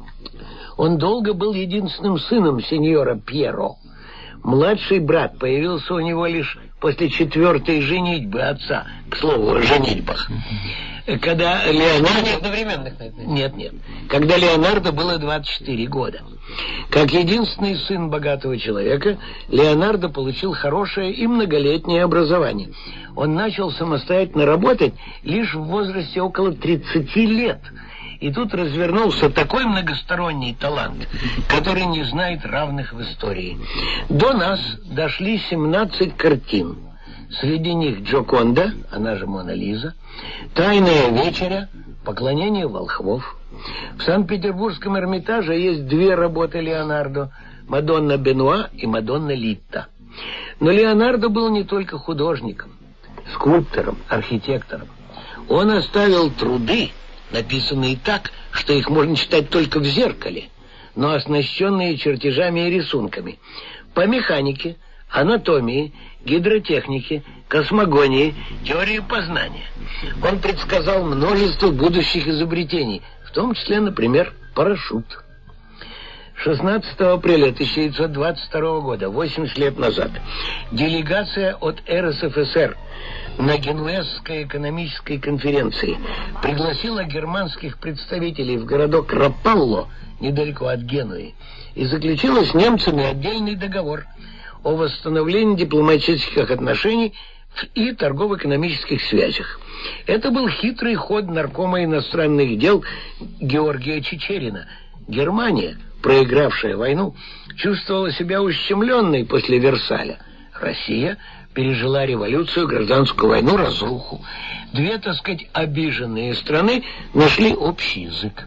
Он долго был единственным сыном сеньора Пьеро. Младший брат появился у него лишь после четвертой женитьбы отца. К слову, о женитьбах. Когда Леонардо... Одновременных, Нет, нет. Когда Леонардо было двадцать четыре года. Как единственный сын богатого человека, Леонардо получил хорошее и многолетнее образование. Он начал самостоятельно работать лишь в возрасте около тридцати лет. И тут развернулся такой многосторонний талант, который не знает равных в истории. До нас дошли семнадцать картин. Среди них Джоконда, она же Мона Лиза, «Тайная вечеря», «Поклонение волхвов». В Санкт-Петербургском Эрмитаже есть две работы Леонардо: «Мадонна Бенуа» и «Мадонна Литта». Но Леонардо был не только художником, скульптором, архитектором. Он оставил труды, написанные так, что их можно читать только в зеркале, но оснащенные чертежами и рисунками, по механике, анатомии, гидротехнике, космогонии, теории познания. Он предсказал множество будущих изобретений, в том числе, например, парашют. шестнадцатого апреля тысяча девятьсот двадцать второго года, восемьдесят лет назад, делегация от эр эс эф эс эр на Генуэзской экономической конференции пригласила германских представителей в городок Рапалло, недалеко от Генуи, и заключила с немцами отдельный договор о восстановлении дипломатических отношений и торгово-экономических связях. Это был хитрый ход наркома иностранных дел Георгия Чичерина. Германия, проигравшая войну, чувствовала себя ущемленной после Версаля. Россия пережила революцию, гражданскую войну, разруху. Две, так сказать, обиженные страны нашли общий язык.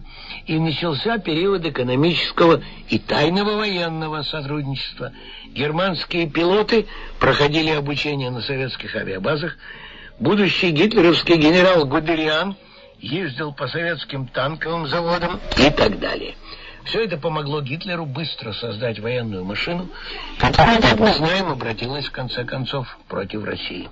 и начался период экономического и тайного военного сотрудничества. Германские пилоты проходили обучение на советских авиабазах. Будущий гитлеровский генерал Гудериан ездил по советским танковым заводам и так далее. Все это помогло Гитлеру быстро создать военную машину, которая, как мы знаем, обратилась в конце концов против России.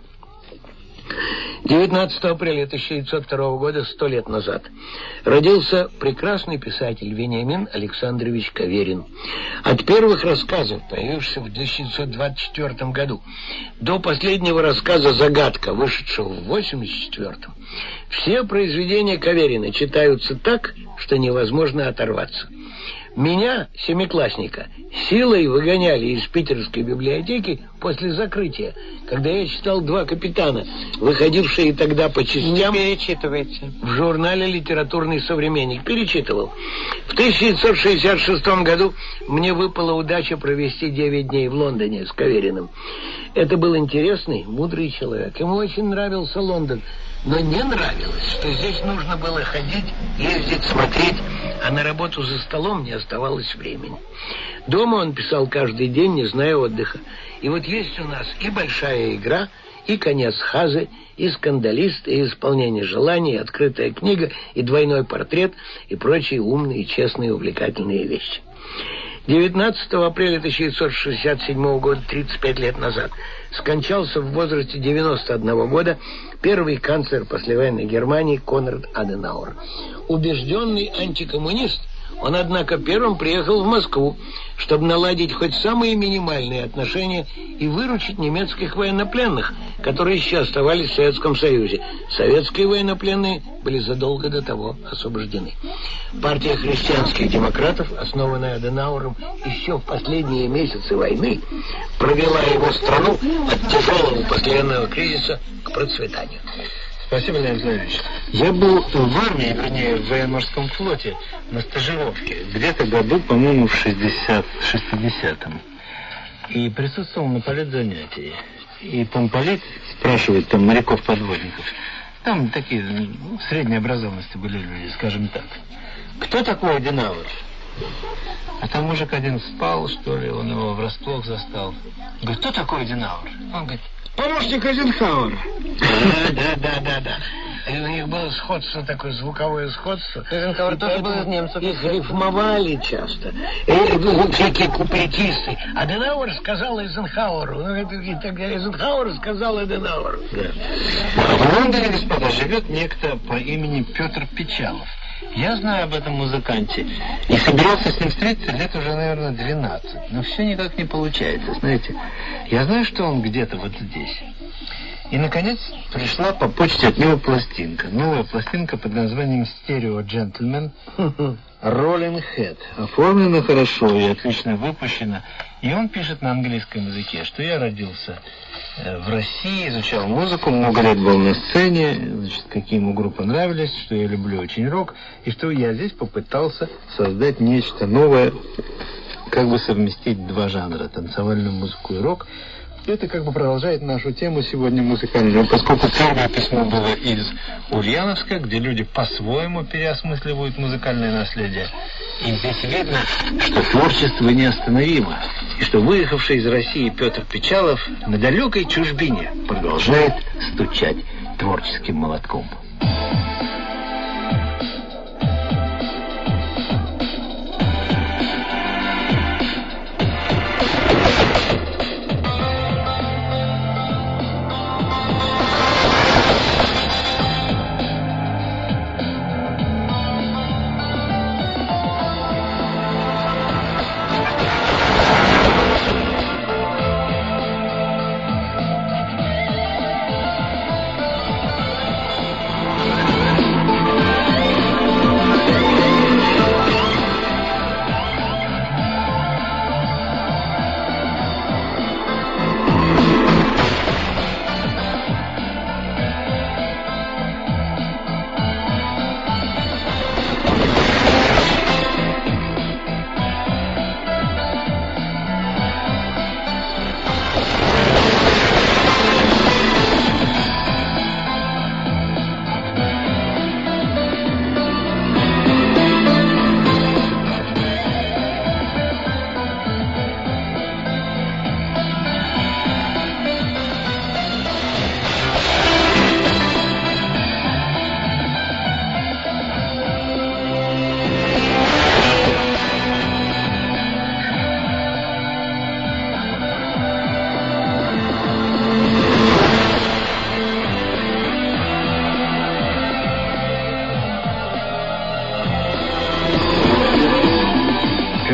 девятнадцатого апреля тысяча девятьсот второго года, сто лет назад, родился прекрасный писатель Вениамин Александрович Каверин. От первых рассказов, появившихся в тысяча девятьсот двадцать четвёртом году, до последнего рассказа «Загадка», вышедшего в восемьдесят четвёртом, все произведения Каверина читаются так, что невозможно оторваться. Меня, семиклассника, силой выгоняли из питерской библиотеки после закрытия, когда я читал «Два капитана», выходившие тогда по частям. Не перечитывайте. В журнале «Литературный современник». Перечитывал. В тысяча девятьсот шестьдесят шестом году мне выпала удача провести девять дней в Лондоне с Кавериным. Это был интересный, мудрый человек. Ему очень нравился Лондон. Но не нравилось, что здесь нужно было ходить, ездить, смотреть, а на работу за столом не оставалось времени. Дома он писал каждый день, не зная отдыха. И вот есть у нас и «Большая игра», и «Конец Хазы», и «Скандалист», и «Исполнение желаний», и «Открытая книга», и «Двойной портрет», и прочие умные, честные, увлекательные вещи. девятнадцатого апреля тысяча девятьсот шестьдесят седьмого года, тридцать пять лет назад, скончался в возрасте девяноста одного года первый канцлер послевоенной Германии Конрад Аденауэр. Убежденный антикоммунист, он, однако, первым приехал в Москву, чтобы наладить хоть самые минимальные отношения и выручить немецких военнопленных, которые еще оставались в Советском Союзе. Советские военнопленные были задолго до того освобождены. Партия христианских демократов, основанная Аденауэром еще в последние месяцы войны, провела его страну от тяжелого послевоенного кризиса к процветанию. Спасибо, Леонид Владимирович. Я был в армии, вернее, в военно-морском флоте на стажировке, где-то году, по-моему, в шестидесятом. И присутствовал на политзанятии. И помполит спрашивает там моряков-подводников. Там такие ну, средней образованности были люди, скажем так. Кто такой Аденауэр? А там мужик один спал, что ли, он его врасплох застал. Говорит, кто такой Аденауэр? Он говорит, помощник Эйзенхауэра. Да, да, да, да, да. И у них было сходство, такое звуковое сходство. Эйзенхауэр тоже был из немцев. Их рифмовали часто. И, всякие куплетисты. Аденауэр сказал Эйзенхауэру. И тогда Эйзенхауэр сказал Аденауэру. Да. В Лондоне, господа, живет некто по имени Петр Печалов. Я знаю об этом музыканте. И собирался с ним встретиться лет уже, наверное, двенадцать. Но все никак не получается, знаете. Я знаю, что он где-то вот здесь. И, наконец, пришла по почте от него пластинка. Новая пластинка под названием «Стерео Джентльмен». Rolling Head. Оформлена хорошо и отлично выпущена. И он пишет на английском языке, что я родился в России, изучал музыку, много лет был на сцене, значит, какие ему группы нравились, что я люблю очень рок, и что я здесь попытался создать нечто новое, как бы совместить два жанра, танцевальную музыку и рок. Это как бы продолжает нашу тему сегодня музыкальную, поскольку первое письмо было из Ульяновска, где люди по-своему переосмысливают музыкальное наследие. И здесь видно, что творчество неостановимо, и что выехавший из России Петр Печалов на далекой чужбине продолжает стучать творческим молотком.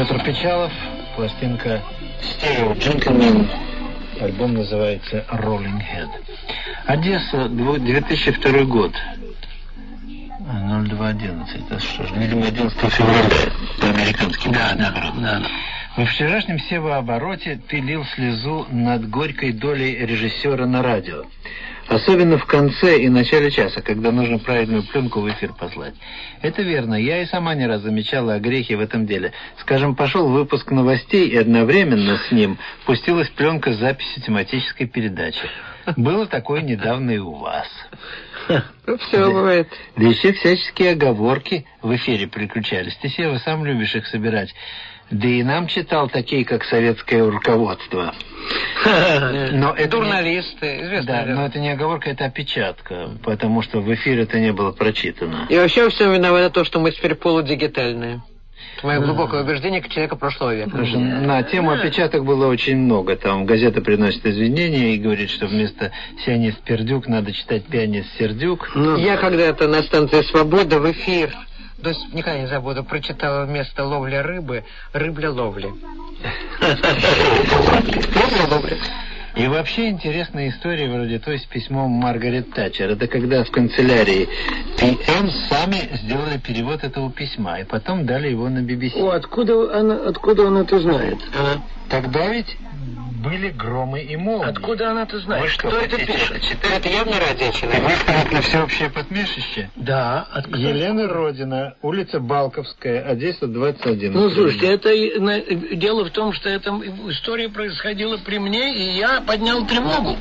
Петр Печалов, пластинка «Стерео Джентльмен». Альбом называется «Rolling Head». Одесса, две тысячи второй год. ноль два одиннадцать. Это что же, видимо, одиннадцатого февраля. По-американски. Да, да, да. Во вчерашнем севообороте ты лил слезу над горькой долей режиссера на радио. Особенно в конце и начале часа, когда нужно правильную пленку в эфир послать. Это верно. Я и сама не раз замечала огрехи в этом деле. Скажем, пошел выпуск новостей, и одновременно с ним пустилась пленка с записью тематической передачи. Было такое недавно и у вас. Ну, все бывает. Да еще всяческие оговорки в эфире приключались. Ты, Сева, сам любишь их собирать. Да и нам читал такие, как советское руководство. Но это журналисты, не... известно. Да, но это не оговорка, это опечатка, потому что в эфире это не было прочитано. И вообще все виновато то, что мы теперь полудигитальные. Это мое глубокое убеждение как человека прошлого века. Потому что на тему опечаток было очень много. Там газета приносит извинения и говорит, что вместо «Сионист Пердюк» надо читать «Пианист Сердюк». Ну, я когда-то на станции «Свобода» в эфир, то есть никогда не забуду, прочитала вместо «ловля рыбы» «рыбля-ловли». Рыбля-ловли. И вообще интересная история вроде той с письмом Маргарет Тэтчер. Это когда в канцелярии пи эм сами сделали перевод этого письма, и потом дали его на би би си. О, откуда она, откуда он это знает? А? Тогда ведь были громы и молнии. Откуда она это знает? Вы что, Кто это хотите пишет? читать? Это явно радиочеловек. Выставить на всеобщее посмешище? Да. Откуда? Елена Родина, улица Балковская, Одесса, двадцать один. Ну, слушайте, это дело в том, что эта история происходила при мне, и я поднял тревогу.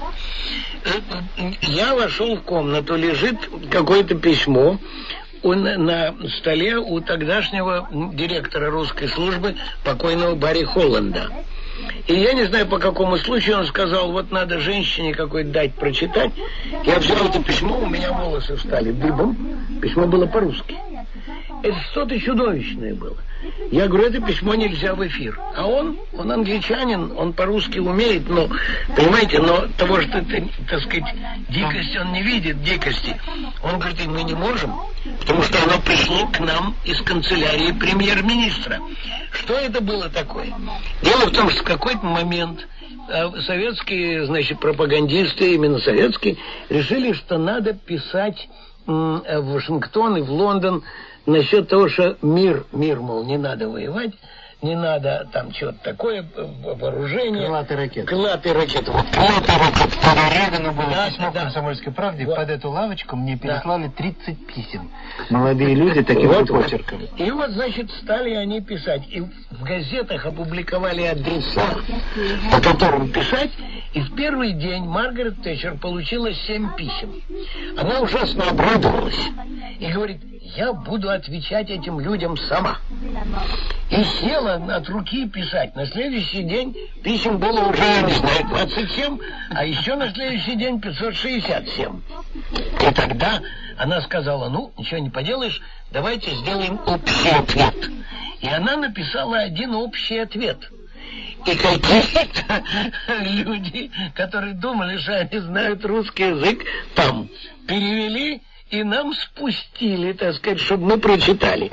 Я вошел в комнату, лежит какое-то письмо он на столе у тогдашнего директора русской службы, покойного Барри Холланда. И я не знаю, по какому случаю он сказал, вот надо женщине какой-то дать прочитать. Я взял это письмо, у меня волосы встали дыбом. Письмо было по-русски. Это что-то чудовищное было. Я говорю, это письмо нельзя в эфир. А он, он англичанин, он по-русски умеет, но, понимаете, но того, что, это, так сказать, дикость, он не видит дикости. Он говорит, мы не можем, потому что оно пришло к нам из канцелярии премьер-министра. Что это было такое? Дело в том, что в какой-то момент советские, значит, пропагандисты, именно советские, решили, что надо писать в Вашингтон и в Лондон насчет того, что мир, мир, мол, не надо воевать, не надо там что-то такое, вооружение. Крылатые ракеты. Крылатые ракеты. Вот крылатые ракеты. Регана было да, письмо да, в «Комсомольской правде», вот. Под эту лавочку мне переслали да. тридцать писем. Молодые люди таким вот, почерком. И вот, значит, стали они писать. И в газетах опубликовали адреса, по которым писать. И в первый день Маргарет Тэтчер получила семь писем. Она ужасно обрадовалась. И говорит, я буду отвечать этим людям сама. И села от руки писать. На следующий день писем было уже, я не знаю, двадцать семь, а еще на следующий день пятьсот шестьдесят семь. И тогда она сказала, ну, ничего не поделаешь, давайте сделаем общий ответ. И она написала один общий ответ. И какие-то люди, которые думали, что они знают русский язык, там перевели и нам спустили, так сказать, чтобы мы прочитали.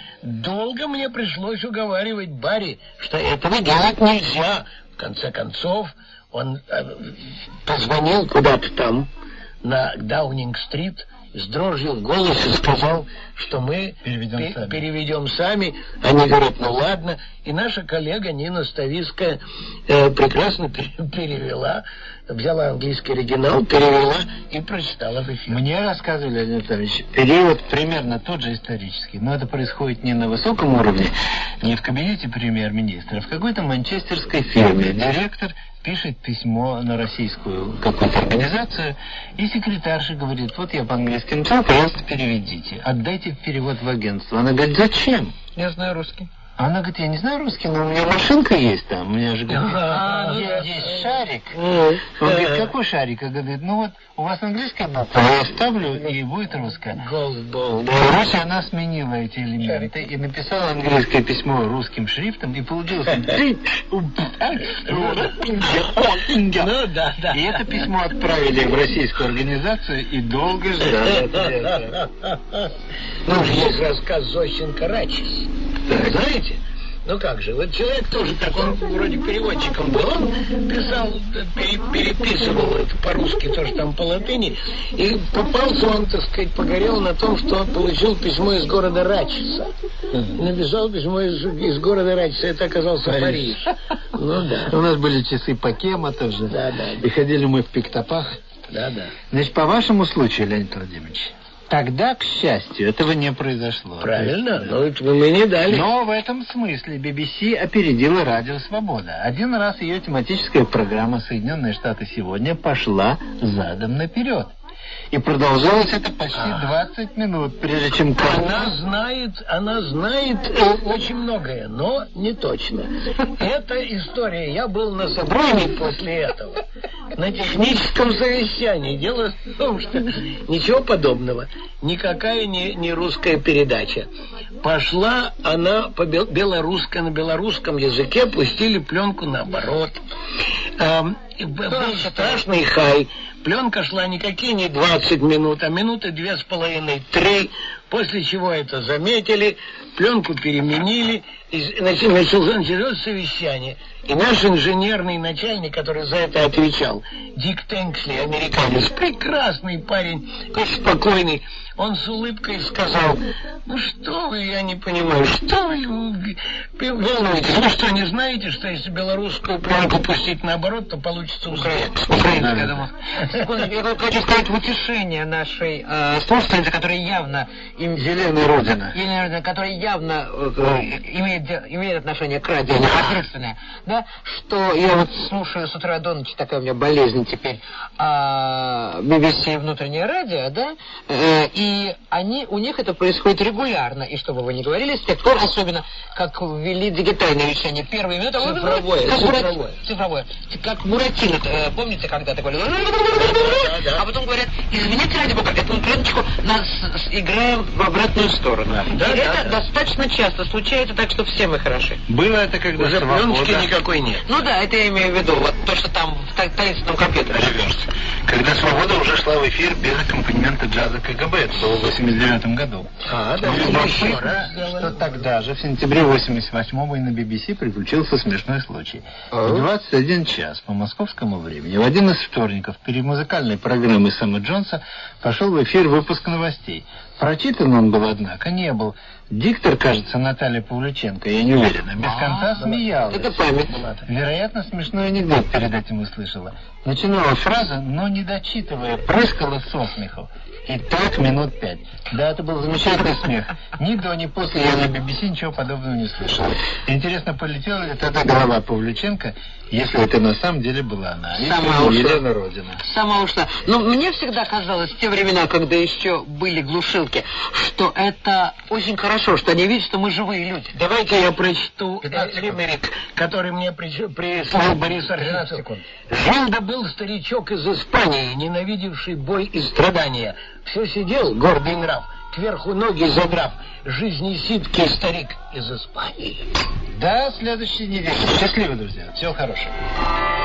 Долго мне пришлось уговаривать Барри, что этого делать нельзя. В конце концов, он э, позвонил куда-то там, на Даунинг-стрит, с дрожью в голосе сказал, что мы переведем, пе- сами. переведем сами. Они говорят, ну ладно. И наша коллега Нина Ставицкая э, прекрасно перевела, взяла английский оригинал, перевела и прочитала в эфире. Мне рассказывали, Леонид Ильич, период примерно тот же исторический, но это происходит не на высоком уровне, не в кабинете премьер-министра, а в какой-то манчестерской фирме. Директор пишет письмо на российскую какую-то организацию, и секретарша говорит, вот я по-английски написал, пожалуйста, переведите, отдайте перевод в агентство. Она говорит, зачем? Я знаю русский. Она говорит, я не знаю русский, но у меня машинка есть там. У меня же, говорит, А, есть, есть шарик. Mm. Он говорит, какой шарик? Я говорю, ну вот, у вас английская нота, я ставлю, и будет русская. Голдбол. Короче, она сменила эти элементы и написала английское письмо русским шрифтом, и получилось... Ну, да, да. И это письмо отправили в российскую организацию, и долго ждали ответа. Ну, есть рассказ Зощенко «Рачис». Знаете? Ну как же, вот человек тоже так, он вроде переводчиком был, он писал, пере, переписывал это по-русски, тоже там по латыни, и попался он, так сказать, погорел на том, что он получил письмо из города Рачиса. Написал письмо из, из города Рачиса, это оказался Париж. Ну да. У нас были часы Покема тоже. Да, да. И ходили мы в пиктопах. Да, да. Значит, по вашему случаю, Леонид Владимирович, тогда, к счастью, этого не произошло. Правильно, есть, но это мы не дали. Но в этом смысле би би си опередила Радио Свобода. Один раз ее тематическая программа «Соединенные Штаты сегодня» пошла задом наперед. И продолжалось это почти двадцать минут, прежде чем... Она знает, она знает э, очень многое, но не точно. Эта история, я был на собрании после этого, на техническом совещании. Дело в том, что ничего подобного, никакая не, не русская передача. Пошла она по белорусской, на белорусском языке, пустили пленку наоборот. Эм, был страшный хай. Пленка шла никакие не двадцать минут, а минуты две с половиной, три. После чего это заметили, пленку переменили, и началось совещание. И наш инженерный начальник, который за это отвечал, Дик Тенксли, американец, прекрасный парень, очень спокойный, он с улыбкой сказал: ну что вы, я не понимаю, что вы волнуетесь? Вы что, не знаете, что если белорусскую пленку пустить наоборот, то получится украинская? Украинская, я думаю. Секундочку, я хочу сказать в утешение нашей э, слушательницы, которая явно... Им... Елена Родина. Елена Родина, которая явно э, имеет, имеет отношение к радио, непосредственное, да, что я вот слушаю с утра до ночи, такая у меня болезнь теперь, э, би би си внутреннее радио, да, э, и они, у них это происходит регулярно, и что бы вы ни говорили, с тех пор, особенно, как ввели дигитальное решение, первые минуты... Цифровое, как цифровое. Бура... цифровое. Как Буратино, э, помните, когда такое... А потом говорят: извините, ради бога, эту минуточку нас играем в обратную сторону. Да, и да, это да. достаточно часто случается, так что все мы хороши. Было это, когда уже пленочки никакой нет. Ну да, это я имею в виду, вот то, что там в та- таинственном компьютере живешь. Когда «Свобода» уже шла в эфир без аккомпанемента джаза ка гэ бэ. Это было в восемьдесят девятом году. А, да. Что тогда же, в сентябре восемьдесят восьмого, и на би би си приключился смешной случай. В двадцать один час по московскому времени, в один из вторников, перед музыкальной программой Сэма Джонса пошел в эфир выпуск новостей. Прочитан он был, однако, не был. Диктор, кажется, Наталья Павлюченко, я не уверена, без конца смеялась. Это память. Вероятно, смешной анекдот перед этим услышала. Начинала фраза, но не дочитывая, прыскала со смеху. И так минут пять. Да, это был замечательный смех. Ни до, ни после я на би би си ничего подобного не слышал. Интересно, полетела ли тогда голова Павлюченко, если это на самом деле была она. Сама ушла. Елена Родина. Сама ушла. Но мне всегда казалось, в те времена, когда еще были глушилки, что это очень хорошо, что они видят, что мы живые люди. Давайте я прочту лимерик, который мне прислал Борис Архипов. Жил да был старичок из Испании, ненавидевший бой и страдания. Все сидел, гордый нрав, кверху ноги задрав, жизнесидкий старик из Испании. До следующей недели. Счастливо, друзья. Всего хорошего.